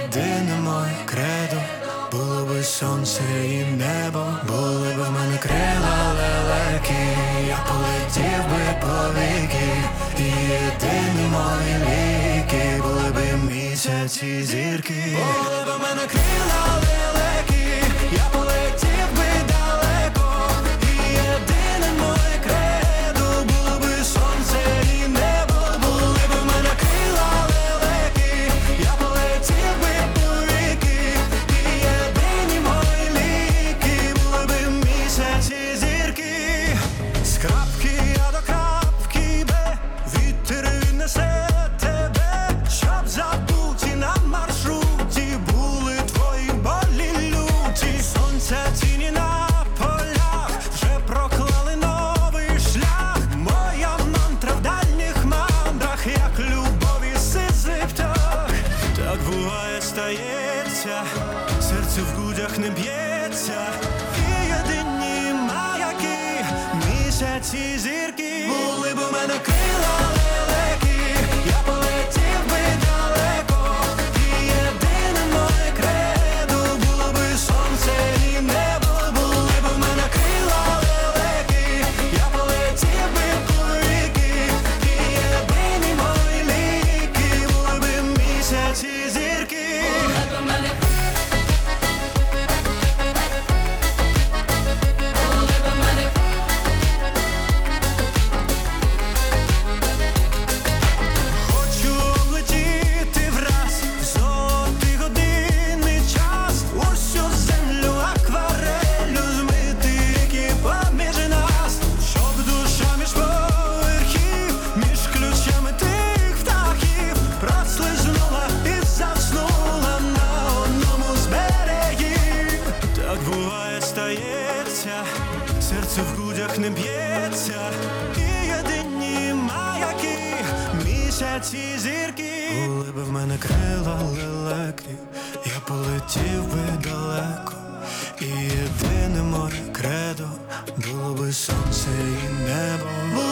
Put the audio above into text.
єдине моє кредо було би сонце і небо, були б в мене крила лелеки, я полетів би повіки, і єдині мої ліки були б місяці зірки. Були б в мене крила лелеки, я полетів би далеко, і єдине моє кредо було би сонце і небо, були б в мене крила лелеки, я полетів би повіки, і єдині мої ліки були б місяці зірки. З крапки я до крапки Б, вітер віднесе тебе, щоб забуті на маршруті були твої болі люті. Сонця тіні на полях вже проклали новий шлях. Моя мантра в дальніх мандрах, як любові сизий птах. Так буває, стається, серце в грудях не б'ється, і єдині маяки, місяці зірки. Були б у мене крила лелеки, я полетів би далеко, і єдине моє кредо було би сонце і небо, були б у мене крила лелеки, я полетів би повіки, і єдині мої ліки були б місяці зірки. Хочу облетіти враз в золотий годинний час, усю землю аквареллю змити ріки поміж нас, щоб душа між поверхів, між ключами тих птахів прослизнула і заснула на одному з берегів. Так буває, стається, серце в грудях не б'ється, і єдині маяки, місяці зірки. Були б в мене крила лелеки, я полетів би далеко, і єдине моє кредо було би сонце і небо.